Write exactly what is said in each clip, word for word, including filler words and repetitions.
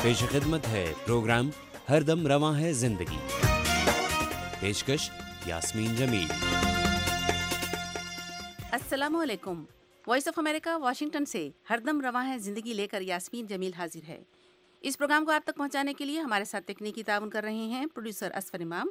پیش خدمت ہے پروگرام ہر دم رواں ہے زندگی. پیشکش یاسمین جمیل. السلام علیکم. وائس آف امریکہ واشنگٹن سے ہر دم رواں ہے زندگی لے کر یاسمین جمیل حاضر ہے. اس پروگرام کو آپ تک پہنچانے کے لیے ہمارے ساتھ تکنیکی تعاون کر رہے ہیں پروڈیوسر اسفر امام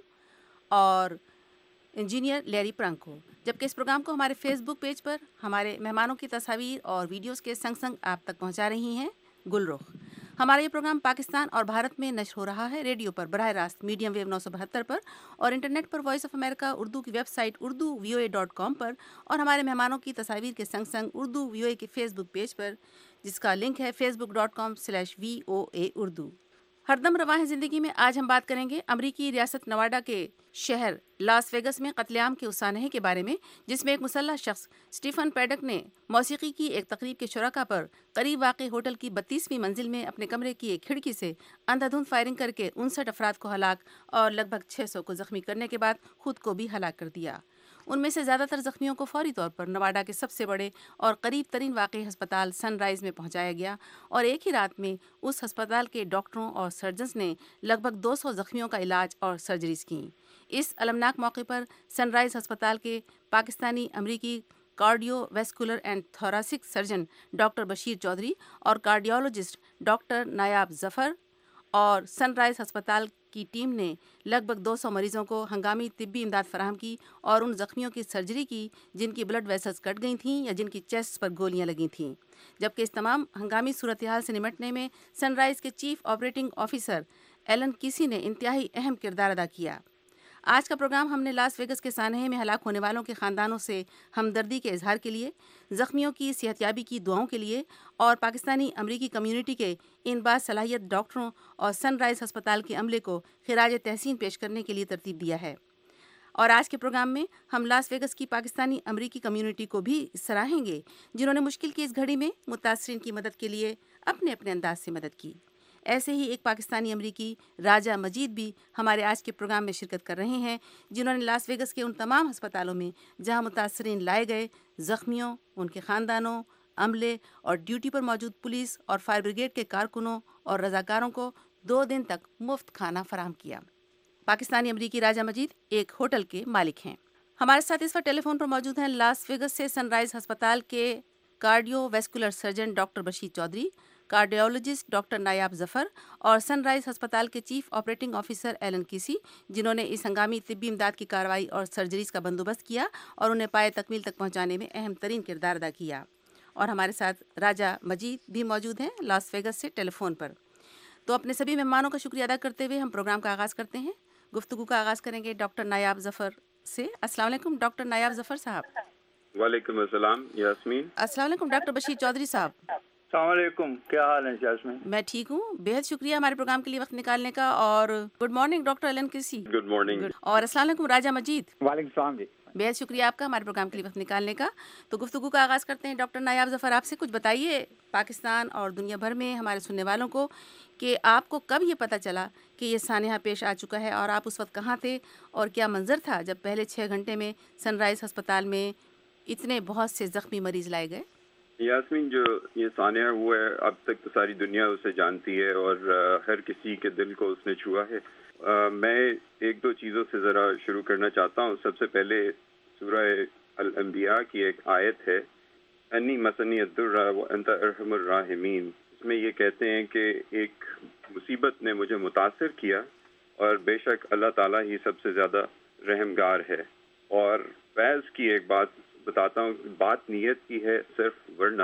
اور انجینئر لیری پرانکو، جبکہ اس پروگرام کو ہمارے فیس بک پیج پر ہمارے مہمانوں کی تصاویر اور ویڈیوز کے سنگ سنگ آپ تک پہنچا رہی ہیں گل رخ. ہمارا یہ پروگرام پاکستان اور بھارت میں نشر ہو رہا ہے ریڈیو پر براہ راست میڈیم ویو نو سو بہتر پر، اور انٹرنیٹ پر وائس آف امریکہ اردو کی website Urdu V O A dot com پر، اور ہمارے مہمانوں کی تصاویر کے سنگ سنگ اردو وی او اے کے فیس بک پیج پر، جس کا لنک ہے Facebook dot com slash V O A Urdu. ہر دم رواں ہے زندگی میں آج ہم بات کریں گے امریکی ریاست نواڈا کے شہر لاس ویگس میں قتل عام کے اس سانحے کے بارے میں، جس میں ایک مسلح شخص اسٹیفن پیڈک نے موسیقی کی ایک تقریب کے شرکاء پر قریب واقع ہوٹل کی بتیسویں منزل میں اپنے کمرے کی ایک کھڑکی سے اندھا دھند فائرنگ کر کے انسٹھ افراد کو ہلاک اور لگ بھگ چھ سو کو زخمی کرنے کے بعد خود کو بھی ہلاک کر دیا. ان میں سے زیادہ تر زخمیوں کو فوری طور پر نواڈا کے سب سے بڑے اور قریب ترین واقع ہسپتال سن رائز میں پہنچایا گیا، اور ایک ہی رات میں اس ہسپتال کے ڈاکٹروں اور سرجنز نے لگ بھگ دو سو زخمیوں کا علاج اور سرجریز کیں. اس المناک موقع پر سن رائز ہسپتال کے پاکستانی امریکی cardiovascular and thoracic surgeon doctor Bashir Chaudhry اور کارڈیولوجسٹ ڈاکٹر نایاب ظفر اور سن رائز ہسپتال کی ٹیم نے لگ بھگ دو سو مریضوں کو ہنگامی طبی امداد فراہم کی اور ان زخمیوں کی سرجری کی جن کی بلڈ ویسلز کٹ گئی تھیں یا جن کی چیسٹ پر گولیاں لگی تھیں. جبکہ اس تمام ہنگامی صورتحال سے نمٹنے میں سن رائز کے chief operating officer Allen Casey نے انتہائی اہم کردار ادا کیا. آج کا پروگرام ہم نے لاس ویگس کے سانحے میں ہلاک ہونے والوں کے خاندانوں سے ہمدردی کے اظہار کے لیے، زخمیوں کی صحت یابی کی دعاؤں کے لیے اور پاکستانی امریکی کمیونٹی کے ان باصلاحیت ڈاکٹروں اور سن رائز ہسپتال کے عملے کو خراج تحسین پیش کرنے کے لیے ترتیب دیا ہے. اور آج کے پروگرام میں ہم لاس ویگس کی پاکستانی امریکی کمیونٹی کو بھی سراہیں گے، جنہوں نے مشکل کی اس گھڑی میں متاثرین کی مدد کے لیے اپنے اپنے انداز سے مدد کی. ایسے ہی ایک پاکستانی امریکی راجہ مجید بھی ہمارے آج کے پروگرام میں شرکت کر رہے ہیں، جنہوں نے لاس ویگس کے ان تمام ہسپتالوں میں جہاں متاثرین لائے گئے زخمیوں، ان کے خاندانوں، عملے اور ڈیوٹی پر موجود پولیس اور فائر بریگیڈ کے کارکنوں اور رضاکاروں کو دو دن تک مفت کھانا فراہم کیا. پاکستانی امریکی راجہ مجید ایک ہوٹل کے مالک ہیں. ہمارے ساتھ اس وقت ٹیلی فون پر موجود ہیں لاس ویگس سے سن رائز ہسپتال کے cardiovascular surgeon doctor Bashir Chaudhry, cardiologist doctor Nayab Zafar اور سن رائز ہسپتال کے چیف آپریٹنگ آفیسر ایلن کیسی، جنہوں نے اس ہنگامی طبی امداد کی کارروائی اور سرجریز کا بندوبست کیا اور انہیں پائے تکمیل تک پہنچانے میں اہم ترین کردار ادا کیا. اور ہمارے ساتھ راجہ مجید بھی موجود ہیں لاس ویگس سے ٹیلی فون پر. تو اپنے سبھی مہمانوں کا شکریہ ادا کرتے ہوئے ہم پروگرام کا آغاز کرتے ہیں. گفتگو کا آغاز کریں گے ڈاکٹر نایاب ظفر سے. السلام علیکم ڈاکٹر نایاب ظفر صاحب. وعلیکم السلام یاسمین. السلام علیکم ڈاکٹر بشیر چودھری صاحب. السلام علیکم، کیا حال ہے یاسمین؟ میں ٹھیک ہوں، بہت شکریہ ہمارے پروگرام کے لیے وقت نکالنے کا. اور good morning doctor Allen Casey. Good morning. اور السلام علیکم راجہ مجید. وعلیکم السلام جی. بہت شکریہ آپ کا ہمارے پروگرام کے لیے وقت نکالنے کا. تو گفتگو کا آغاز کرتے ہیں. ڈاکٹر نایاب ظفر، آپ سے کچھ بتائیے پاکستان اور دنیا بھر میں ہمارے سننے والوں کو کہ آپ کو کب یہ پتہ چلا کہ یہ سانحہ پیش آ چکا ہے، اور آپ اس وقت کہاں تھے اور کیا منظر تھا جب پہلے چھ گھنٹے میں سن رائز ہسپتال میں اتنے بہت سے زخمی مریض لائے گئے؟ یاسمین، جو یہ سانحہ ہوا ہے اب تک تو ساری دنیا اسے جانتی ہے اور ہر کسی کے دل کو اس نے چھوا ہے. میں ایک دو چیزوں سے ذرا شروع کرنا چاہتا ہوں. سب سے پہلے سورہ الانبیاء کی ایک آیت ہے، انی مسنی الضر وانت ارحم الراحمین. اس میں یہ کہتے ہیں کہ ایک مصیبت نے مجھے متاثر کیا اور بے شک اللہ تعالیٰ ہی سب سے زیادہ رحمگار ہے. اور فیض کی ایک بات بتاتا ہوں، بات نیت کی ہے صرف، ورنہ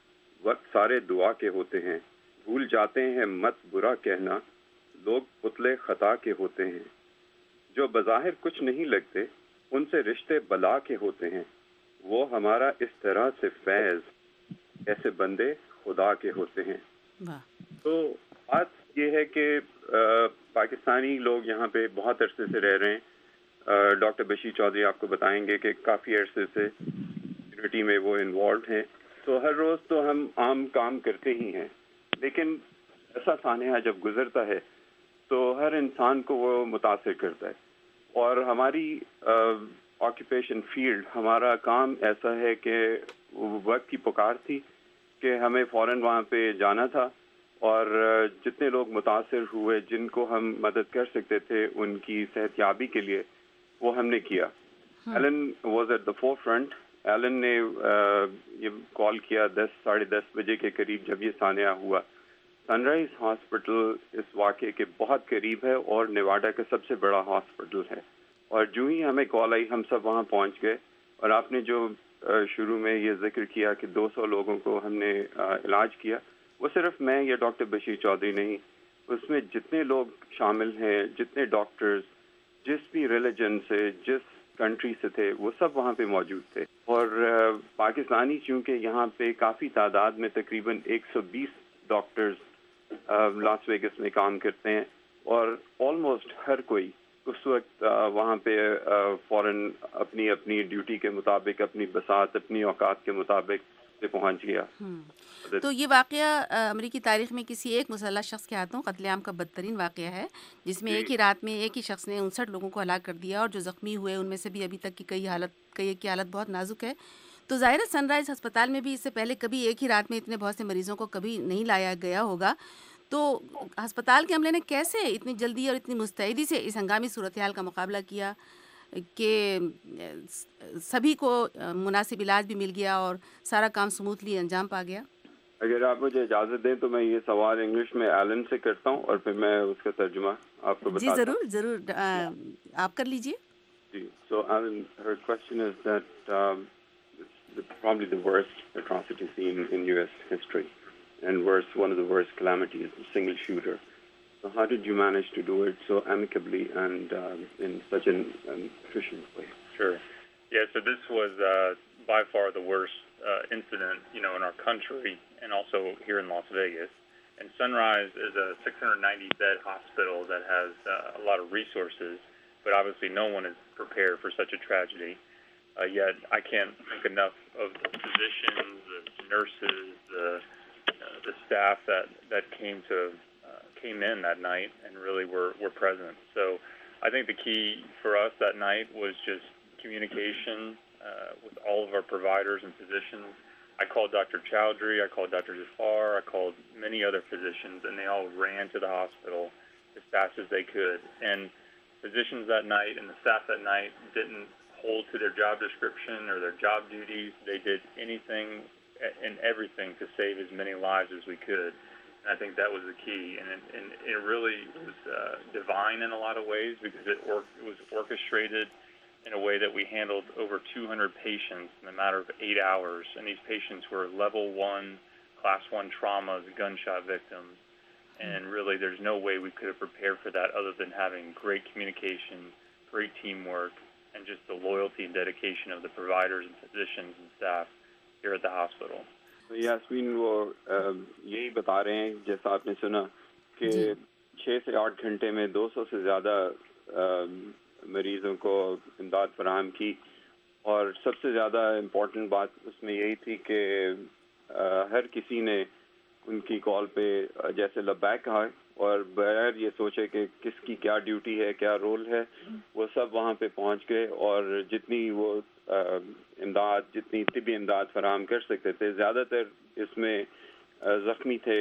وقت سارے دعا کے ہوتے ہیں. بھول جاتے ہیں مت برا کہنا، لوگ پتلے خطا کے ہوتے ہیں. جو بظاہر کچھ نہیں لگتے ان سے رشتے بلا کے ہوتے ہیں. وہ ہمارا اس طرح سے فیض ایسے بندے خدا کے ہوتے ہیں. تو بات یہ ہے کہ پاکستانی لوگ یہاں پہ بہت عرصے سے رہ رہے ہیں. ڈاکٹر بشیر چودھری آپ کو بتائیں گے کہ کافی عرصے سے کمیونٹی میں وہ انوالوڈ ہیں. تو ہر روز تو ہم عام کام کرتے ہی ہیں، لیکن ایسا سانحہ جب گزرتا ہے تو ہر انسان کو وہ متاثر کرتا ہے. اور ہماری آکوپیشن فیلڈ، ہمارا کام ایسا ہے کہ وقت کی پکار تھی کہ ہمیں فوراً وہاں پہ جانا تھا. اور جتنے لوگ متاثر ہوئے جن کو ہم مدد کر سکتے تھے ان کی صحت یابی کے لیے وہ ہم نے کیا. Allen was at the forefront. Allen نے یہ کال کیا دس ساڑھے دس بجے کے قریب جب یہ سانحہ ہوا. سن رائز ہاسپٹل اس واقعے کے بہت قریب ہے اور نیواڈا کا سب سے بڑا ہاسپٹل ہے. اور جو ہی ہمیں کال آئی ہم سب وہاں پہنچ گئے. اور آپ نے جو شروع میں یہ ذکر کیا کہ دو سو لوگوں کو ہم نے علاج کیا، وہ صرف میں یا ڈاکٹر بشیر چودھری نہیں، اس میں جتنے لوگ شامل ہیں، جتنے ڈاکٹرز جس بھی ریلیجن سے جس کنٹری سے تھے وہ سب وہاں پہ موجود تھے. اور پاکستانی چونکہ یہاں پہ کافی تعداد میں تقریباً ایک سو بیس ڈاکٹرز لاس ویگس میں کام کرتے ہیں اور آلموسٹ ہر کوئی اس وقت وہاں پہ فوراً اپنی اپنی ڈیوٹی کے مطابق، اپنی بساط، اپنی اوقات کے مطابق سے پہنچ گیا. تو یہ واقعہ امریکی تاریخ میں کسی ایک مسلح شخص کے ہاتھوں قتل عام کا بدترین واقعہ ہے، جس میں ایک ہی رات میں ایک ہی شخص نے انسٹھ لوگوں کو ہلاک کر دیا، اور جو زخمی ہوئے ان میں سے بھی ابھی تک کی کئی حالت کئی کی حالت بہت نازک ہے. تو ظاہر ہے سن رائز ہسپتال میں بھی اس سے پہلے کبھی ایک ہی رات میں اتنے بہت سے مریضوں کو کبھی نہیں لایا گیا ہوگا. تو ہسپتال کے عملے نے کیسے اتنی جلدی اور اتنی مستعدی سے اس ہنگامی صورتحال کا مقابلہ کیا کہ سبھی کو مناسب علاج بھی مل گیا اور سارا کام سموتھلی انجام پا گیا؟ اگر آپ مجھے اجازت دیں تو میں یہ سوال انگلش میں ایلن سے کرتا ہوں اور پھر میں اس کا ترجمہ آپ کو بتاتا ہوں. جی ضرور ضرور آپ کر لیجئے. جی so Allen her question is that um, it's probably the worst atrocity scene in U S history and worst one of the worst calamities, the single shooter. So how did you manage to do it so amicably and um, in such an um, efficient way? Sure. Yeah, so this was uh, by far the worst uh, incident, you know, in our country and also here in Las Vegas. And Sunrise is a six hundred ninety bed hospital that has uh, a lot of resources, but obviously no one is prepared for such a tragedy. Uh, yet I can't think enough of the physicians, the nurses, the uh, the staff that, that came to uh, came in that night and really were, were present. So I think the key for us that night was just communication uh, with all of our providers and physicians. I called Doctor Chowdhury, I called Doctor Jafar, I called many other physicians, and they all ran to the hospital as fast as they could. And physicians that night and the staff that night didn't hold to their job description or their job duties. They did anything and everything to save as many lives as we could. And I think that was the key. And it, and it really was uh, divine in a lot of ways because it, or, it was orchestrated in a way that we handled over two hundred patients in a matter of eight hours. And these patients were level one, class one traumas, gunshot victims. And really there's no way we could have prepared for that other than having great communication, great teamwork, and just the loyalty and dedication of the providers and physicians and staff here at the hospital. Yasmeen وہ یہی بتا رہے ہیں جیسا آپ نے سنا کہ چھ سے آٹھ گھنٹے میں دو سو سے زیادہ مریضوں کو امداد فراہم کی. اور سب سے زیادہ امپورٹنٹ بات اس میں یہی تھی کہ ہر کسی نے ان کی کال پہ جیسے لبیک کہا اور بغیر یہ سوچے کہ کس کی کیا ڈیوٹی ہے، کیا رول ہے، وہ سب وہاں پہ پہنچ گئے اور جتنی وہ امداد، جتنی طبی امداد فراہم کر سکتے تھے. زیادہ تر اس میں زخمی تھے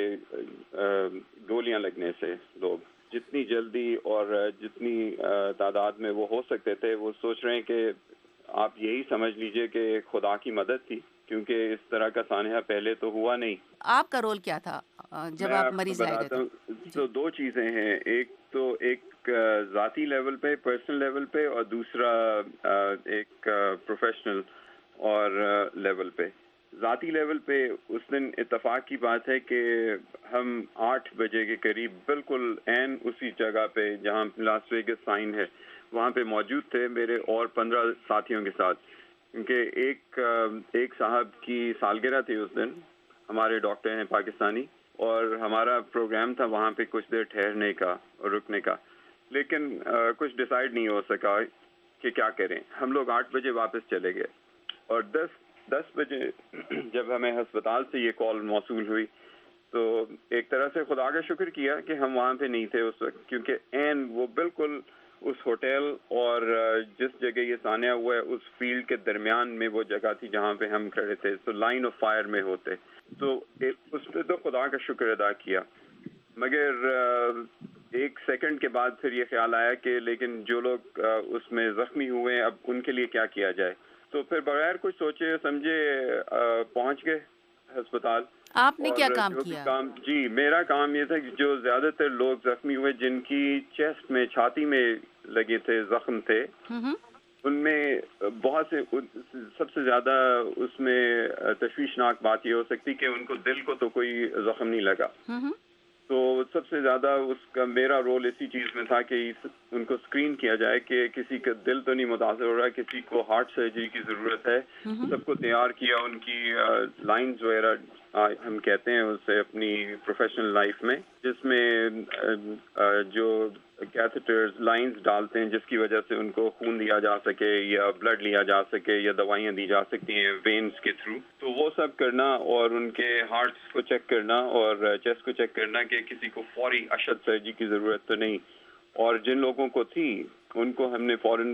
گولیاں لگنے سے لوگ. جتنی جلدی اور جتنی تعداد میں وہ ہو سکتے تھے، وہ سوچ رہے ہیں کہ آپ یہی سمجھ لیجئے کہ خدا کی مدد تھی، کیونکہ اس طرح کا سانحہ پہلے تو ہوا نہیں. آپ کا رول کیا تھا جب آپ مریض لائے گئے تھے؟ تو دو چیزیں ہیں، ایک تو ایک ذاتی لیول پہ، پرسنل لیول پہ، اور دوسرا ایک پروفیشنل اور لیول پہ. ذاتی لیول پہ اس دن اتفاق کی بات ہے کہ ہم آٹھ بجے کے قریب بالکل عین اسی جگہ پہ جہاں لاس ویگس سائن ہے وہاں پہ موجود تھے میرے اور پندرہ ساتھیوں کے ساتھ، کیونکہ ایک ایک صاحب کی سالگرہ تھی اس دن. ہمارے ڈاکٹر ہیں پاکستانی اور ہمارا پروگرام تھا وہاں پہ کچھ دیر ٹھہرنے کا اور رکنے کا، لیکن کچھ ڈیسائیڈ نہیں ہو سکا کہ کیا کریں. ہم لوگ آٹھ بجے واپس چلے گئے اور دس دس بجے جب ہمیں ہسپتال سے یہ کال موصول ہوئی تو ایک طرح سے خدا کا شکر کیا کہ ہم وہاں پہ نہیں تھے اس وقت، کیونکہ عین وہ بالکل اس ہوٹل اور جس جگہ یہ سانحہ ہوا ہے اس فیلڈ کے درمیان میں وہ جگہ تھی جہاں پہ ہم کھڑے تھے. تو لائن آف فائر میں ہوتے تو اس پہ تو خدا کا شکر ادا کیا, مگر ایک سیکنڈ کے بعد پھر یہ خیال آیا کہ لیکن جو لوگ اس میں زخمی ہوئے اب ان کے لیے کیا کیا جائے. تو پھر بغیر کچھ سوچے سمجھے پہنچ گئے ہسپتال. آپ نے کیا کام کیا؟ کام جی میرا کام یہ تھا کہ جو زیادہ تر لوگ زخمی ہوئے جن کی چیسٹ میں چھاتی میں لگے تھے زخم تھے, ان میں بہت سے سب سے زیادہ اس میں تشویشناک بات یہ ہو سکتی کہ ان کو دل کو تو کوئی زخم نہیں لگا. تو سب سے زیادہ اس کا میرا رول اسی چیز میں تھا کہ ان کو اسکرین کیا جائے کہ کسی کا دل تو نہیں متاثر ہو رہا, کسی کو ہارٹ سرجری کی ضرورت ہے. سب کو تیار کیا, ان کی لائنز وغیرہ ہم کہتے ہیں اسے اپنی پروفیشنل لائف میں, جس میں جو کیتھیٹرز لائنز ڈالتے ہیں جس کی وجہ سے ان کو خون دیا جا سکے یا بلڈ لیا جا سکے یا دوائیاں دی جا سکتی ہیں وینز کے تھرو. تو وہ سب کرنا اور ان کے ہارٹس کو چیک کرنا اور چیسٹ کو چیک کرنا کہ کسی کو فوری اشد سرجری کی ضرورت تو نہیں. اور جن لوگوں کو تھی ان کو ہم نے فوراً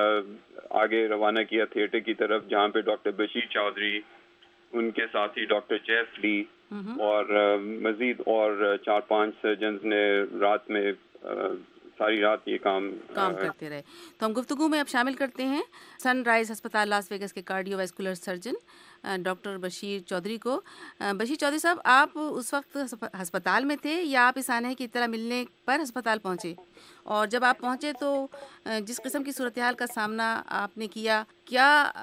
آگے روانہ کیا تھیٹر کی طرف, جہاں پہ ڈاکٹر بشیر چودھری, ان کے ساتھی ڈاکٹر جیف لی اور مزید اور چار پانچ سرجنز نے رات میں ساری رات یہ کام کام کرتے رہے. تو ہم گفتگو میں اب شامل کرتے ہیں سن رائز ہسپتال لاس ویگس کے cardiovascular surgeon doctor Bashir Chaudhry کو. بشیر چودھری صاحب, آپ اس وقت ہسپتال میں تھے یا آپ اس سانحے کی اطلاع ملنے پر ہسپتال پہنچے؟ اور جب آپ پہنچے تو جس قسم کی صورتحال کا سامنا آپ نے کیا, کیا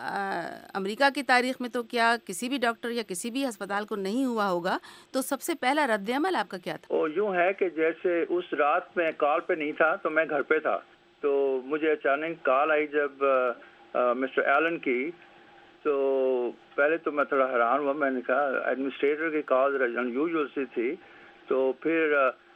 امریکہ کی تاریخ میں تو کیا کسی بھی ڈاکٹر یا کسی بھی ہسپتال کو نہیں ہوا ہوگا, تو سب سے پہلا رد عمل آپ کا کیا تھا؟ وہ یوں ہے کہ جیسے اس رات میں کال پہ نہیں تھا تو میں گھر پہ تھا, تو مجھے اچانک کال آئی جب مسٹر ایلن کی. تو پہلے تو میں تھوڑا حیران ہوا, میں نے کہا ایڈمنسٹریٹر کی کال ان یوزول سی تھی. تو پھر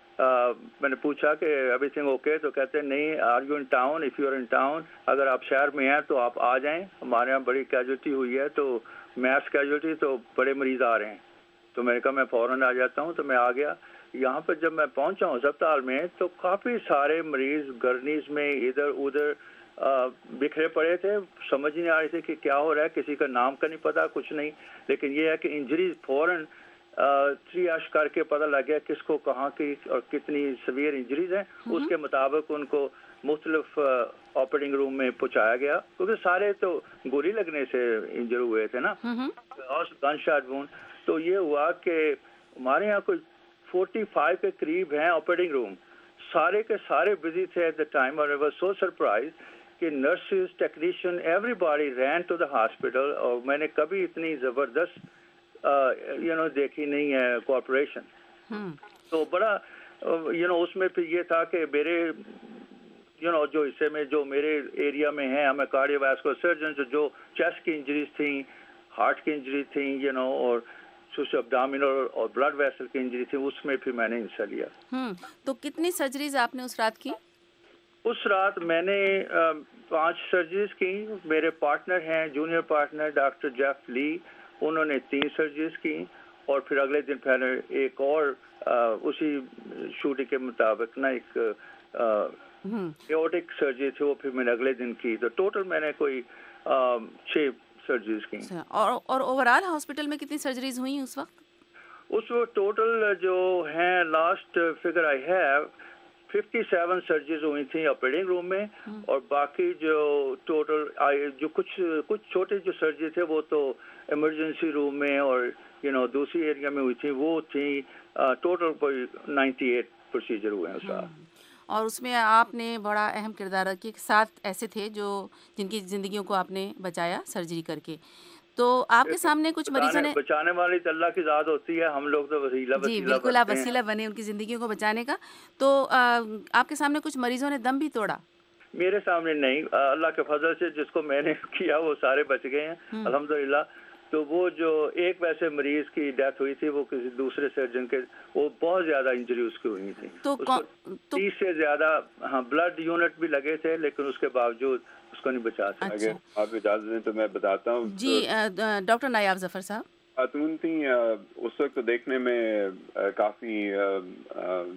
میں نے پوچھا کہ ایوری تھنگ اوکے, تو کہتے ہیں نہیں, are you in town, if you are in town, اگر آپ شہر میں ہیں تو آپ آ جائیں, ہمارے یہاں بڑی کیجوٹی ہوئی ہے, تو میس کیجوٹی, تو بڑے مریض آ رہے ہیں. تو میں نے کہا میں فوراً آ جاتا ہوں. تو میں آ گیا. یہاں پر جب میں پہنچا ہوں ہسپتال میں تو کافی سارے مریض گرنیز میں ادھر ادھر بکھرے پڑے تھے, سمجھ نہیں آ رہی تھی کہ کیا ہو رہا ہے, کسی کا نام کا نہیں پتا, کچھ نہیں. لیکن یہ ہے کہ انجریز فوراً تریاش کر کے پتہ لگ گیا کس کو کہاں کی اور کتنی سیویئر انجریز ہیں. اس کے مطابق ان کو مختلف آپریٹنگ روم میں پہنچایا گیا, کیونکہ سارے تو گولی لگنے سے انجر ہوئے تھے نا, گن شاٹ وونڈ. تو یہ ہوا کہ ہمارے یہاں کوئی فورٹی فائیو کے قریب ہیں آپریٹنگ روم, سارے کے سارے بزی تھے ایٹ دا ٹائم. اور واز سو سرپرائز کہ nurses, technician, everybody ran to the hospital. اور میں نے کبھی اتنی زبردست یو نو دیکھی نہیں ہے کوآپریشن. تو بڑا یو نو اس میں پھر یہ تھا کہ میرے یو نو جو حصے میں جو میرے ایریا میں ہیں, ہمیں کارڈیو واسکولر سرجن جو چیسٹ کی انجریز تھیں, ہارٹ کی انجری تھیں, یو نو اور ابڈامینل اور بلڈ ویسل کی انجری تھی, اس میں پھر میں نے حصہ لیا. ہوں تو کتنی سرجریز آپ نے اس رات کی؟ اس رات میں نے پانچ سرجریز کی. میرے پارٹنر ہیں, جونیئر پارٹنر ڈاکٹر جیف لی, انہوں نے تین سرجریز کی. اور پھر اگلے دن پہلے ایک اور اسی شوٹنگ کے مطابق نا ایک ایورٹک سرجری تھی, وہ پھر میں نے اگلے دن کی. تو ٹوٹل میں نے کوئی چھ سرجریز کی. اور اور اوور آل ہاسپٹل میں کتنی سرجریز ہوئی اس وقت؟ اس وقت ٹوٹل جو ہیں last figure I have fifty seven surgeries ہوئی تھیں آپریٹنگ روم میں, اور باقی جو ٹوٹل جو کچھ کچھ چھوٹے جو سرجری تھے وہ تو ایمرجنسی روم میں اور یو نو دوسری ایریا میں ہوئی تھیں, وہ تھیں ٹوٹل کوئی نائنٹی ایٹ پروسیجر ہوئے ہیں اس وقت. اور اس میں آپ نے بڑا اہم کردار رکھا کہ سات ایسے تھے جو جن کی زندگیوں کو آپ نے بچایا سرجری کر کے. تو آپ کے سامنے کچھ مریضوں نے, بچانے والی تو اللہ کی ذات ہوتی ہے, ہم لوگ تو وسیلہ جی بالکل آپ وسیلہ بنے ان کی زندگیوں کو بچانے کا. تو آپ کے سامنے کچھ مریضوں نے دم بھی توڑا؟ میرے سامنے نہیں, اللہ کے فضل سے جس کو میں نے کیا وہ سارے بچ گئے ہیں الحمدللہ. تو وہ جو ایک ویسے مریض کی ڈیتھ ہوئی تھی وہ کسی دوسرے سرجن کے, وہ بہت زیادہ انجری اس کی ہوئی تھی. تو تیس سے زیادہ ہاں بلڈ یونٹ بھی لگے تھے, لیکن اس کے باوجود اس کو نہیں بچا سکے. اگر آپ اجازت دیں تو میں بتاتا ہوں. جی ڈاکٹر نایاب ظفر صاحب. خاتون تھیں اس وقت دیکھنے میں کافی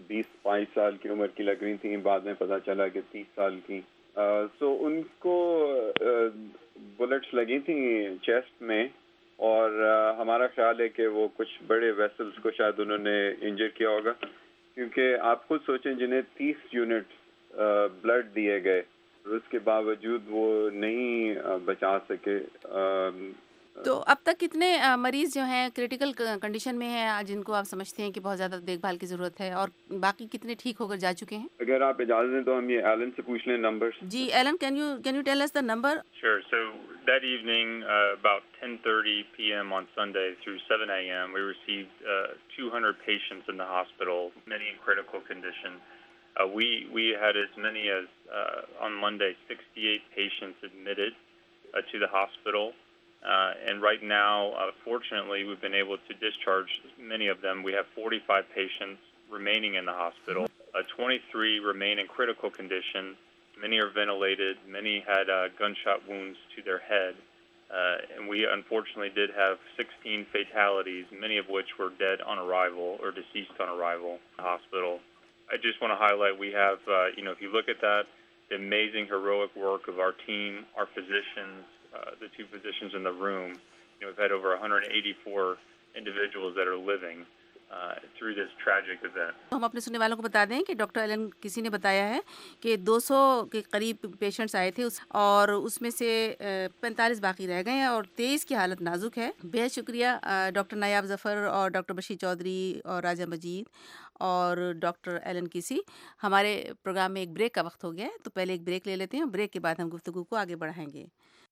بیس بائیس سال کی عمر کی لگ رہی تھیں, بعد میں پتہ چلا کہ تیس سال کی. سو ان کو بلٹس لگی تھیں چیسٹ میں, اور ہمارا خیال ہے کہ وہ کچھ بڑے ویسلز کو شاید انہوں نے انجر کیا ہوگا, کیونکہ آپ خود سوچیں جنہیں تیس یونٹ بلڈ دیے گئے, اس کے باوجود وہ نہیں بچا سکے. تو اب تک کتنے مریض جو ہیں کریٹیکل کنڈیشن میں ہیں جن کو آپ سمجھتے ہیں کہ بہت زیادہ دیکھ بھال کی ضرورت ہے, اور باقی کتنے ٹھیک ہو کر جا چکے ہیں؟ اگر آپ اجازت دیں تو ہم یہ ایلن سے پوچھ لیں نمبر. جی Allen, can you can you tell us the number? Sure. So that evening, uh, about ten thirty p.m. on Sunday through seven a.m., we received uh, two hundred patients in the hospital, many in critical condition. Uh, we we had as many as uh, on Monday sixty-eight patients admitted uh, to the hospital. Uh, and right now, uh, fortunately, we've been able to discharge many of them. We have forty-five patients remaining in the hospital. Uh, twenty-three remain in critical condition. Many are ventilated. Many had uh, gunshot wounds to their head. Uh, and we unfortunately did have sixteen fatalities, many of which were dead on arrival or deceased on arrival in the hospital. I just want to highlight we have, uh, you know, if you look at that, the amazing heroic work of our team, our physicians, uh, the two physicians in the room. You know, we've had over one hundred eighty-four individuals that are living uh, through this tragic event. ہم اپنے سننے والوں کو بتا دیں کہ doctor Allen کسی نے بتایا ہے کہ دو سو کے قریب پیشنٹس آئے تھے, اور اس میں سے پینتالیس باقی رہ گئے ہیں اور تیئیس کی حالت نازک ہے. بہت شکریہ ڈاکٹر نایاب ظفر اور ڈاکٹر بشیر چودھری اور راجہ مجید اور ڈاکٹر ایلن کسی. ہمارے پروگرام میں ایک بریک کا وقت ہو گیا ہے, تو پہلے ایک بریک لے لیتے ہیں, بریک کے بعد ہم گفتگو کو آگے بڑھائیں گے.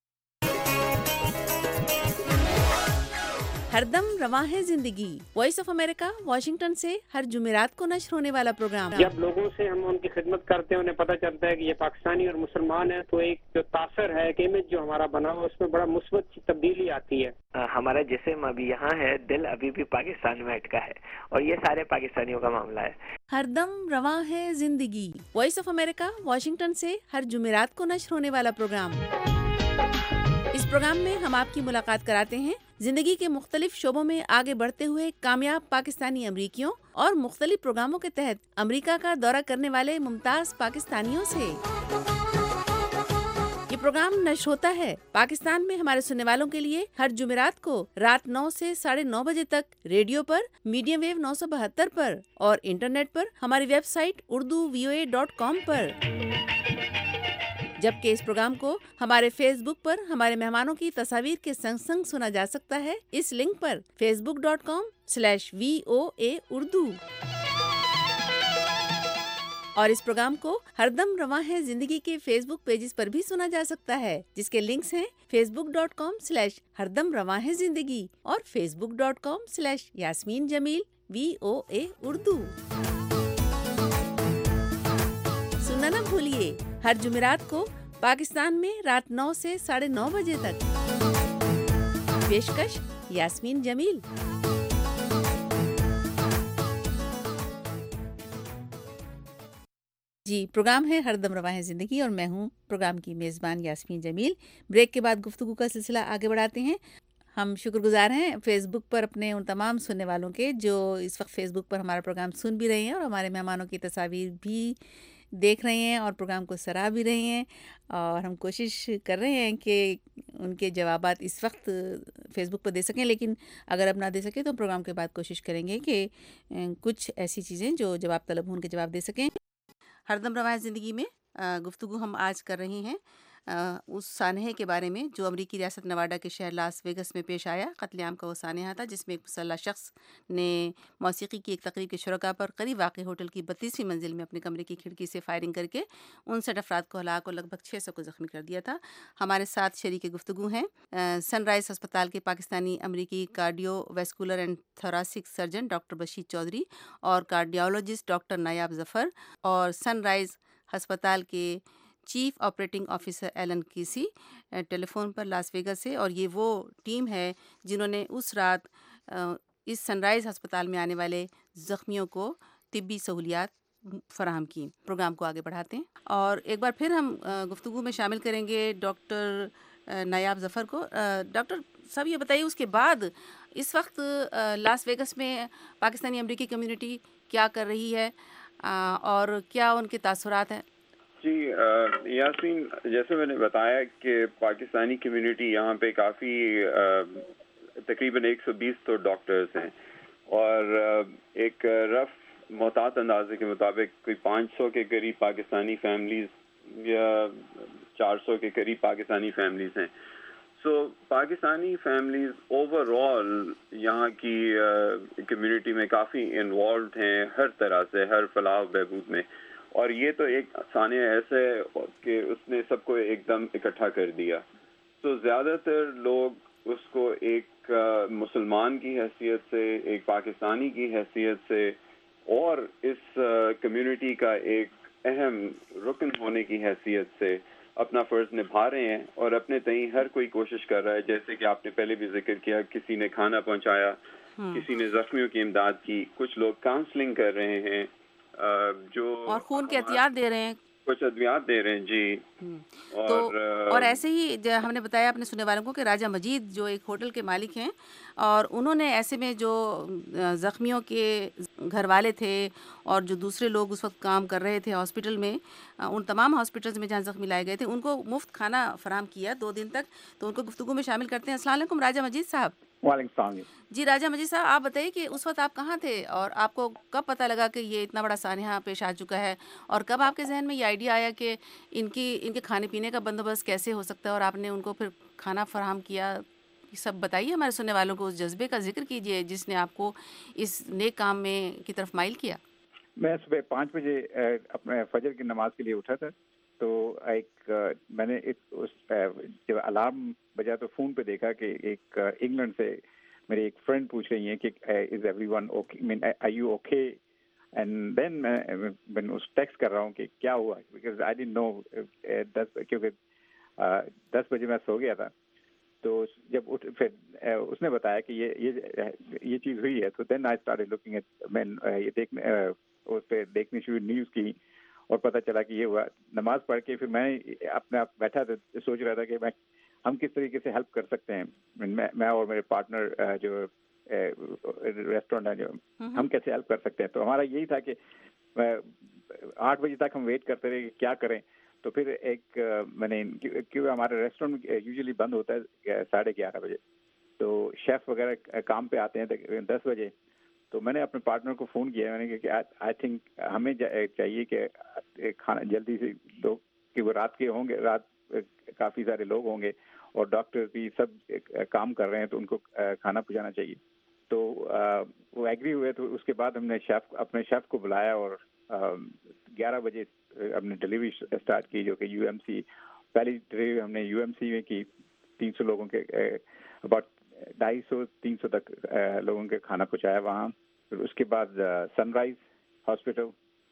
ہر دم رواں ہے زندگی, وائس آف امریکہ واشنگٹن سے ہر جمعرات کو نشر ہونے والا پروگرام. جب لوگوں سے ہم ان کی خدمت کرتے ہیں, انہیں پتہ چلتا ہے کہ یہ پاکستانی اور مسلمان ہیں, تو ایک جو تاثر ہے, ایک امیج جو ہمارا بنا ہوا, اس میں بڑا مثبت تبدیلی آتی ہے. ہمارا جسم ابھی یہاں ہے, دل ابھی بھی پاکستان میں اٹکا ہے, اور یہ سارے پاکستانیوں کا معاملہ ہے. ہر دم رواں ہے زندگی, وائس آف امریکہ واشنگٹن سے ہر جمعرات کو نشر ہونے والا پروگرام. اس پروگرام میں ہم آپ کی ملاقات کراتے ہیں زندگی کے مختلف شعبوں میں آگے بڑھتے ہوئے کامیاب پاکستانی امریکیوں اور مختلف پروگراموں کے تحت امریکہ کا دورہ کرنے والے ممتاز پاکستانیوں سے. یہ پروگرام نشر ہوتا ہے پاکستان میں ہمارے سننے والوں کے لیے ہر جمعرات کو رات نو سے ساڑھے نو بجے تک ریڈیو پر, میڈیم ویو نو سو بہتر پر, اور انٹرنیٹ پر ہماری website Urdu V O A dot com پر. جبکہ اس پروگرام کو ہمارے فیس بک پر ہمارے مہمانوں کی تصاویر کے سنگ سنگ سنا جا سکتا ہے اس لنک پر Facebook dot com slash V O A Urdu. اور اس پروگرام کو ہر دم رواں ہے زندگی کے فیس بک پیجز پر بھی سنا جا سکتا ہے, جس کے لنکس ہیں Facebook dot com slash ہر دم رواں ہے زندگی اور Facebook dot com slash Yasmeen Jamil V O A Urdu. سننا نہ بھولیے ہر جمعرات کو پاکستان میں رات نو سے ساڑھے نو بجے تک. پیشکش یاسمین جمیل. جی, پروگرام ہے ہر دم رواں ہے زندگی اور میں ہوں پروگرام کی میزبان یاسمین جمیل. بریک کے بعد گفتگو کا سلسلہ آگے بڑھاتے ہیں. ہم شکر گزار ہیں فیس بک پر اپنے ان تمام سننے والوں کے جو اس وقت فیس بک پر ہمارا پروگرام سن بھی رہے ہیں اور ہمارے مہمانوں کی تصاویر بھی دیکھ رہے ہیں اور پروگرام کو سراہ بھی رہے ہیں, اور ہم کوشش کر رہے ہیں کہ ان کے جوابات اس وقت فیس بک پر دے سکیں, لیکن اگر اب نہ دے سکیں تو پروگرام کے بعد کوشش کریں گے کہ کچھ ایسی چیزیں جو جواب طلب ہوں ان کے جواب دے سکیں. ہر دم رواں زندگی میں گفتگو ہم آج کر رہے ہیں اس سانحے کے بارے میں جو امریکی ریاست نواڈا کے شہر لاس ویگس میں پیش آیا. قتل عام کا وہ سانحہ تھا جس میں ایک مسلح شخص نے موسیقی کی ایک تقریب کے شرکاء پر قریب واقع ہوٹل کی بتیسویں منزل میں اپنے کمرے کی کھڑکی سے فائرنگ کر کے انسٹھ افراد کو ہلاک اور لگ بھگ چھ سو کو زخمی کر دیا تھا. ہمارے ساتھ شریک گفتگو ہیں سن رائز ہسپتال کے پاکستانی امریکی cardiovascular and thoracic surgeon doctor Bashir Chaudhry اور کارڈیالوجسٹ ڈاکٹر نایاب ظفر, اور سن رائز ہسپتال کے چیف آپریٹنگ آفیسر ایلن کیسی ٹیلی فون پر لاس ویگس سے. اور یہ وہ ٹیم ہے جنہوں نے اس رات اس سن رائز ہسپتال میں آنے والے زخمیوں کو طبی سہولیات فراہم کی. پروگرام کو آگے بڑھاتے ہیں اور ایک بار پھر ہم گفتگو میں شامل کریں گے ڈاکٹر نایاب ظفر کو. ڈاکٹر صاحب یہ بتائیے اس کے بعد اس وقت لاس ویگس میں پاکستانی امریکی کمیونٹی کیا کر رہی ہے, اور کیا ان کے تاثرات ہیں؟ جی یاسمین، جیسے میں نے بتایا کہ پاکستانی کمیونٹی یہاں پہ کافی تقریباً ایک سو بیس تو ڈاکٹرز ہیں، اور ایک رف محتاط اندازے کے مطابق کوئی پانچ سو کے قریب پاکستانی فیملیز یا چار سو کے قریب پاکستانی فیملیز ہیں. So Pakistani families overall یہاں کی کمیونٹی میں کافی انوالوڈ ہیں ہر طرح سے، ہر فلاح و بہبود میں. اور یہ تو ایک سانیہ ایسا ہے کہ اس نے سب کو ایک دم اکٹھا کر دیا. تو زیادہ تر لوگ اس کو ایک مسلمان کی حیثیت سے، ایک پاکستانی کی حیثیت سے، اور اس کمیونٹی کا ایک اہم رکن ہونے کی حیثیت سے اپنا فرض نبھا رہے ہیں، اور اپنے تئیں ہر کوئی کوشش کر رہا ہے. جیسے کہ آپ نے پہلے بھی ذکر کیا، کسی نے کھانا پہنچایا، کسی نے زخمیوں کی امداد کی، کچھ لوگ کاؤنسلنگ کر رہے ہیں، جو اور خون کے احتیاط دے رہے ہیں، کچھ ادویات دے رہے ہیں. جی. تو اور اور ایسے ہی ہم نے بتایا اپنے سننے والوں کو کہ راجہ مجید جو ایک ہوٹل کے مالک ہیں، اور انہوں نے ایسے میں جو زخمیوں کے گھر والے تھے اور جو دوسرے لوگ اس وقت کام کر رہے تھے ہاسپٹل میں، ان تمام ہاسپٹلز میں جہاں زخمی لائے گئے تھے، ان کو مفت کھانا فراہم کیا دو دن تک. تو ان کو گفتگو میں شامل کرتے ہیں. السلام علیکم راجہ مجید صاحب. وعلیکم السلام. جی راجہ مجید صاحب، آپ بتائیے کہ اس وقت آپ کہاں تھے، اور آپ کو کب پتہ لگا کہ یہ اتنا بڑا سانحہ پیش آ چکا ہے، اور کب آپ کے ذہن میں یہ آئیڈیا آیا کہ ان کی ان کے کھانے پینے کا بندوبست کیسے ہو سکتا ہے، اور آپ نے ان کو پھر کھانا فراہم کیا؟ یہ سب بتائیے ہمارے سننے والوں کو، اس جذبے کا ذکر کیجیے جس نے آپ کو اس نیک کام میں کی طرف مائل کیا. میں صبح پانچ بجے اپنے فجر کی نماز کے لیے اٹھا تھا. تو ایک میں نے جب الارم بجا تو فون پہ دیکھا کہ ایک انگلینڈ سے میری ایک فرینڈ پوچھ رہی ہیں کہ is everyone okay, man are you okay. And then میں اس ٹیکسٹ کر رہا ہوں کہ کیا ہوا، بیکاز آئی ڈنٹ نو. دس کیونکہ دس بجے میں سو گیا تھا. تو جب اٹھ پھر اس نے بتایا کہ یہ یہ یہ چیز ہوئی ہے، تو then I started looking at, میں یہ دیکھنے اس پہ دیکھنی شروع نیوز کی، اور پتہ چلا کہ یہ ہوا. نماز پڑھ کے پھر میں اپنے آپ بیٹھا تھا، سوچ رہا تھا کہ میں ہم کس طریقے سے ہیلپ کر سکتے ہیں، میں اور میرے پارٹنر جو ریسٹورینٹ ہے جو ہم کیسے ہیلپ کر سکتے ہیں. تو ہمارا یہی تھا کہ آٹھ بجے تک ہم ویٹ کرتے رہے کہ کیا کریں. تو پھر ایک میں نے کیونکہ ہمارا ریسٹورینٹ یوزلی بند ہوتا ہے ساڑھے گیارہ بجے، تو شیف وغیرہ کام پہ آتے ہیں دس بجے. تو میں نے اپنے پارٹنر کو فون کیا، میں نے کہا کہ آئی تھنک ہمیں چاہیے کہ کھانا جلدی سے لوگ، کہ وہ رات کے ہوں گے، رات کافی سارے لوگ ہوں گے اور ڈاکٹر بھی سب کام کر رہے ہیں، تو ان کو کھانا پہنچانا چاہیے. تو وہ ایگری ہوئے. تو اس کے بعد ہم نے شیف اپنے شیف کو بلایا، اور گیارہ بجے ہم نے ڈلیوری اسٹارٹ کی، جو کہ یو ایم سی، پہلی ڈلیوری ہم نے یو ایم سی میں کی. تین سو لوگوں کے اباؤٹ ڈھائی سو تین سو تک لوگوں کے کھانا پہنچایا وہاں. پھر اس کے بعد سن رائز ہاسپٹل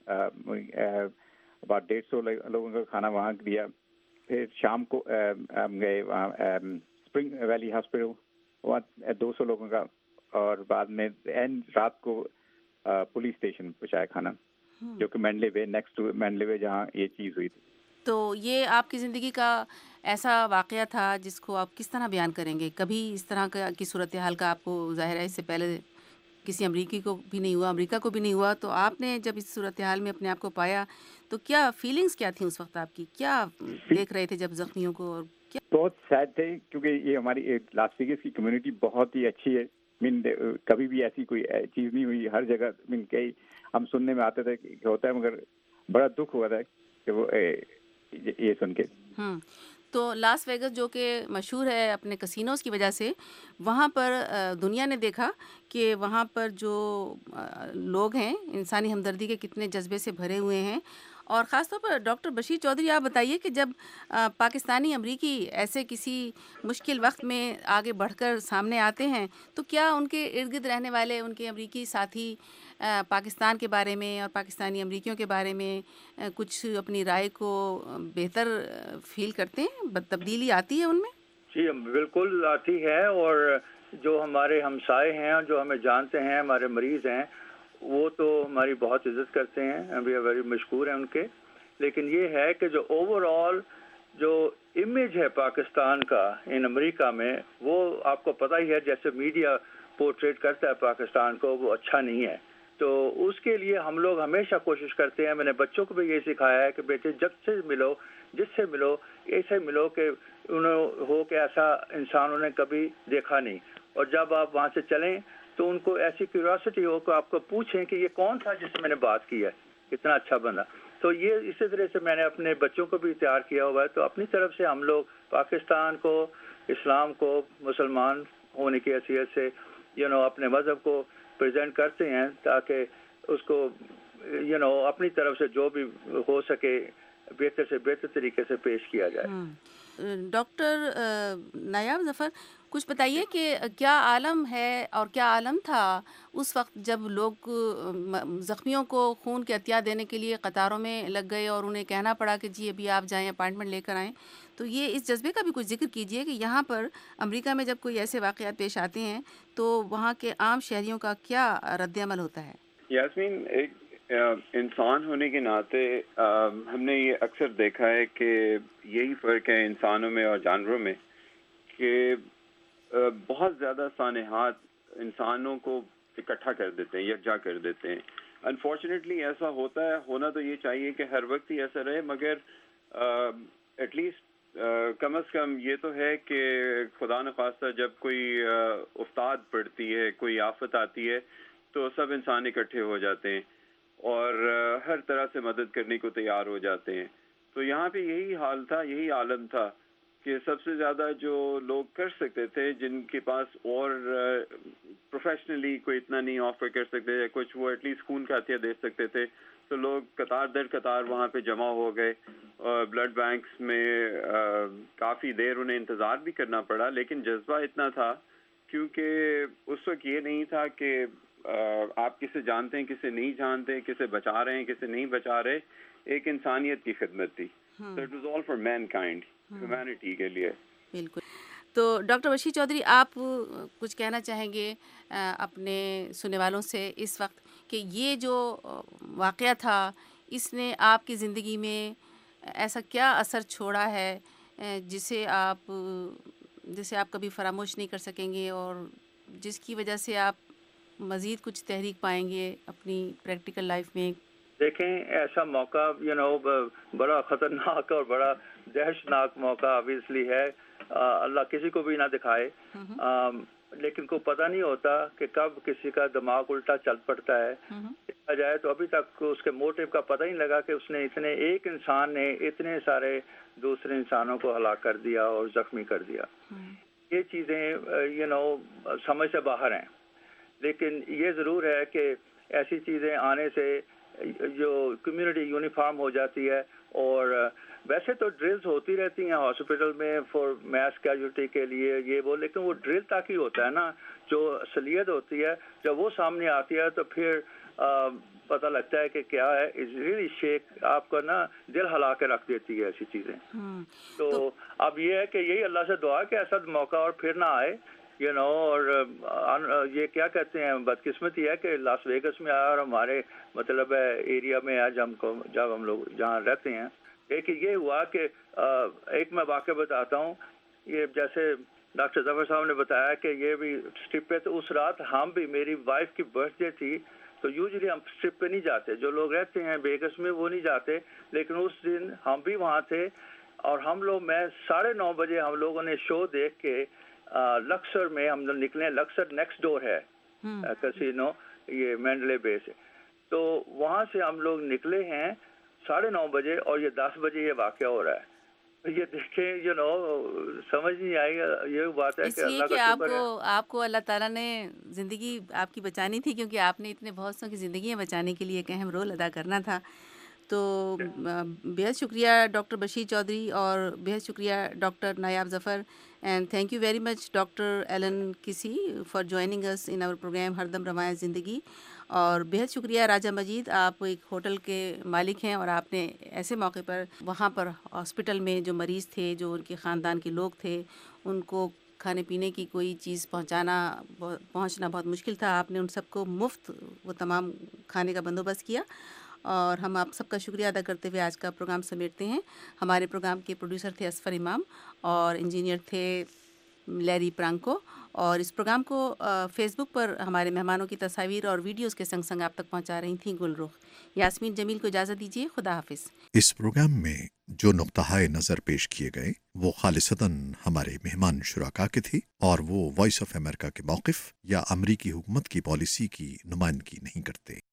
اباؤٹ ڈیڑھ سو لوگوں کا کھانا وہاں دیا. پھر شام کو ہم گئے وہاں اسپرنگ ویلی ہاسپٹل، وہاں دو سو لوگوں کا. اور بعد میں اینڈ رات کو پولیس اسٹیشن پہنچایا کھانا، جو کہ مینڈلے وے، نیکسٹ ٹو مینڈلے وے جہاں یہ چیز ہوئی تھی. تو یہ آپ کی زندگی کا ایسا واقعہ تھا جس کو آپ کس طرح بیان کریں گے؟ کبھی اس طرح کی صورتحال کا آپ کو ظاہر ہے اس سے پہلے کسی امریکی کو بھی نہیں ہوا، امریکہ کو بھی نہیں ہوا. تو آپ نے جب اس صورتحال میں اپنے آپ کو پایا تو کیا فیلنگز کیا تھیں اس وقت آپ کی؟ کیا دیکھ رہے تھے جب زخمیوں کو؟ اور کیا بہت سیڈ تھے، کیونکہ یہ ہماری لاس ویگس کی کمیونٹی بہت ہی اچھی ہے. مین کبھی بھی ایسی کوئی چیز نہیں ہوئی. ہر جگہ مین کئی ہم سننے میں آتے تھے کہ ہوتا ہے، مگر بڑا دکھ ہوا تھا کہ وہ یہ سن کے. ہوں تو لاس ویگس جو کہ مشہور ہے اپنے کسینوز کی وجہ سے، وہاں پر دنیا نے دیکھا کہ وہاں پر جو لوگ ہیں انسانی ہمدردی کے کتنے جذبے سے بھرے ہوئے ہیں. اور خاص طور پر ڈاکٹر بشیر چودھری، آپ بتائیے کہ جب پاکستانی امریکی ایسے کسی مشکل وقت میں آگے بڑھ کر سامنے آتے ہیں تو کیا ان کے ارد گرد رہنے والے ان کے امریکی ساتھی پاکستان کے بارے میں اور پاکستانی امریکیوں کے بارے میں کچھ اپنی رائے کو بہتر فیل کرتے ہیں؟ تبدیلی آتی ہے ان میں؟ جی بالکل آتی ہے. اور جو ہمارے ہمسائے ہیں، جو ہمیں جانتے ہیں، ہمارے مریض ہیں، وہ تو ہماری بہت عزت کرتے ہیں، وی آر ویری مشکور ہیں ان کے. لیکن یہ ہے کہ جو اوور آل جو امیج ہے پاکستان کا ان امریکہ میں، وہ آپ کو پتہ ہی ہے، جیسے میڈیا پورٹریٹ کرتا ہے پاکستان کو، وہ اچھا نہیں ہے. تو اس کے لیے ہم لوگ ہمیشہ کوشش کرتے ہیں. میں نے بچوں کو بھی یہ سکھایا ہے کہ بیٹے جب سے ملو جس سے ملو ایسے ملو کہ انہوں ہو کہ ایسا انسان انہیں کبھی دیکھا نہیں, اور جب آپ وہاں سے چلیں تو ان کو ایسی کیوریاسٹی ہو کہ آپ کو پوچھیں کہ یہ کون تھا جس سے میں نے بات کی ہے, کتنا اچھا بندہ. تو یہ اسی طرح سے میں نے اپنے بچوں کو بھی تیار کیا ہوا ہے. تو اپنی طرف سے ہم لوگ پاکستان کو, اسلام کو, مسلمان ہونے کی حیثیت سے یو نو اپنے مذہب کو پریزنٹ کرتے ہیں تاکہ اس کو یو نو اپنی طرف سے جو بھی ہو سکے بہتر سے بہتر طریقے سے پیش کیا جائے. ڈاکٹر نایاب ظفر, کچھ بتائیے کہ کیا عالم ہے اور کیا عالم تھا اس وقت جب لوگ زخمیوں کو خون کے عطیہ دینے کے لیے قطاروں میں لگ گئے اور انہیں کہنا پڑا کہ جی ابھی آپ جائیں اپائنٹمنٹ لے کر آئیں. تو یہ اس جذبے کا بھی کچھ ذکر کیجئے کہ یہاں پر امریکہ میں جب کوئی ایسے واقعات پیش آتے ہیں تو وہاں کے عام شہریوں کا کیا رد عمل ہوتا ہے. یاسمین, ایک انسان ہونے کے ناطے ہم نے یہ اکثر دیکھا ہے کہ یہی فرق ہے انسانوں میں اور جانوروں میں کہ بہت زیادہ سانحات انسانوں کو اکٹھا کر دیتے ہیں, یکجا کر دیتے ہیں. انفارچونیٹلی ایسا ہوتا ہے, ہونا تو یہ چاہیے کہ ہر وقت ہی ایسا رہے, مگر ایٹ لیسٹ کم از کم یہ تو ہے کہ خدا نخواستہ جب کوئی افتاد پڑتی ہے, کوئی آفت آتی ہے تو سب انسان اکٹھے ہو جاتے ہیں اور ہر طرح سے مدد کرنے کو تیار ہو جاتے ہیں. تو یہاں پہ یہی حال تھا, یہی عالم تھا کہ سب سے زیادہ جو لوگ کر سکتے تھے, جن کے پاس اور پروفیشنلی کوئی اتنا نہیں آفر کر سکتے یا کچھ, وہ ایٹ لیسٹ خون کا عطیہ دے سکتے تھے. تو لوگ قطار در قطار وہاں پہ جمع ہو گئے. بلڈ بینکس میں کافی دیر انہیں انتظار بھی کرنا پڑا, لیکن جذبہ اتنا تھا کیونکہ اس وقت یہ نہیں تھا کہ آپ کسے جانتے ہیں کسے نہیں جانتے, کسے بچا رہے ہیں کسے نہیں بچا رہے. ایک انسانیت کی خدمت تھی. So it was all for mankind, humanity کے لیے. بالکل. تو ڈاکٹر بشیر چودھری, آپ کچھ کہنا چاہیں گے اپنے سننے والوں سے اس وقت کہ یہ جو واقعہ تھا اس نے آپ کی زندگی میں ایسا کیا اثر چھوڑا ہے جسے آپ جسے آپ کبھی فراموش نہیں کر سکیں گے اور جس کی وجہ سے آپ مزید کچھ تحریک پائیں گے اپنی پریکٹیکل لائف میں؟ دیکھیں, ایسا موقع یو نو بڑا خطرناک اور بڑا دہشتناک موقع آبویسلی ہے. اللہ کسی کو بھی نہ دکھائے, لیکن کو پتہ نہیں ہوتا کہ کب کسی کا دماغ الٹا چل پڑتا ہے. دیکھا جائے تو ابھی تک اس کے موٹیو کا پتہ ہی لگا کہ اس نے اتنے ایک انسان نے اتنے سارے دوسرے انسانوں کو ہلاک کر دیا اور زخمی کر دیا. یہ چیزیں یو نو سمجھ سے باہر ہیں, لیکن یہ ضرور ہے کہ ایسی چیزیں آنے سے جو کمیونٹی یونیفارم ہو جاتی ہے. اور ویسے تو ڈرلز ہوتی رہتی ہیں ہاسپٹل میں فار میس کیجولٹی کے لیے یہ وہ, لیکن وہ ڈرل تک ہی ہوتا ہے نا. جو اصلیت ہوتی ہے جب وہ سامنے آتی ہے تو پھر پتہ لگتا ہے کہ کیا ہے. از ریئلی شیک, آپ کا نا دل ہلا کے رکھ دیتی ہے ایسی چیزیں. تو اب یہ ہے کہ یہی اللہ سے دعا کہ ایسا موقع اور پھر نہ آئے یو نو. اور یہ کیا کہتے ہیں, بدقسمتی ہے کہ لاس ویگس میں آیا اور ہمارے مطلب ہے ایریا میں آج ہم کو جب ہم لوگ جہاں رہتے ہیں. لیکن یہ ہوا کہ ایک میں واقعہ بتاتا ہوں. یہ جیسے ڈاکٹر ظفر صاحب نے بتایا کہ یہ بھی اسٹرپ پہ, تو اس رات ہم بھی, میری وائف کی برتھ ڈے تھی, تو یوزلی ہم اسٹرپ پہ نہیں جاتے, جو لوگ رہتے ہیں ویگس میں وہ نہیں جاتے, لیکن اس دن ہم بھی وہاں تھے. اور ہم لوگ میں ساڑھے نو بجے ہم لوگوں نے شو دیکھ کے لکسر میں ہم لوگ نکلے. لکسر نیکسٹ ڈور ہے کسینو, یہ مینڈلے بے سے. تو وہاں سے ہم لوگ نکلے ہیں ساڑھے نو بجے اور یہ دس بجے یہ واقعہ ہو رہا ہے. یہ دیکھیں یو نو سمجھ نہیں آئی. یہ بات ہے کہ اللہ کا شکر ہے آپ کو اللہ تعالیٰ نے زندگی آپ کی بچانی تھی, کیونکہ آپ نے اتنے بہت سو کی زندگیاں بچانے کے لیے ایک اہم رول ادا کرنا تھا. تو بہت شکریہ ڈاکٹر بشیر چودھری اور بہت شکریہ doctor Nayab Zafar, and thank you very much doctor Allen Casey for joining us in our programme ہر دم روایت زندگی. اور بہت شکریہ راجہ مجید, آپ ایک ہوٹل کے مالک ہیں اور آپ نے ایسے موقع پر وہاں پر ہاسپٹل میں جو مریض تھے, جو ان کے خاندان کے لوگ تھے, ان کو کھانے پینے کی کوئی چیز پہنچانا پہنچنا بہت مشکل تھا, آپ نے ان سب کو مفت وہ تمام کھانے کا بندوبست کیا. اور ہم آپ سب کا شکریہ ادا کرتے ہوئے آج کا پروگرام سمیٹتے ہیں. ہمارے پروگرام کے پروڈیوسر تھے اسفر امام اور انجینئر تھے لیری پرانکو, اور اس پروگرام کو فیس بک پر ہمارے مہمانوں کی تصاویر اور ویڈیوز کے سنگ سنگ آپ تک پہنچا رہی تھیں گل رخ۔ یاسمین جمیل کو اجازت دیجیے، خدا حافظ۔ اس پروگرام میں جو نقطہ نظر پیش کیے گئے وہ خالصتاً ہمارے مہمان شرکا کے تھے اور وہ وائس آف امریکہ کے موقف یا امریکی حکومت کی پالیسی کی نمائندگی نہیں کرتے۔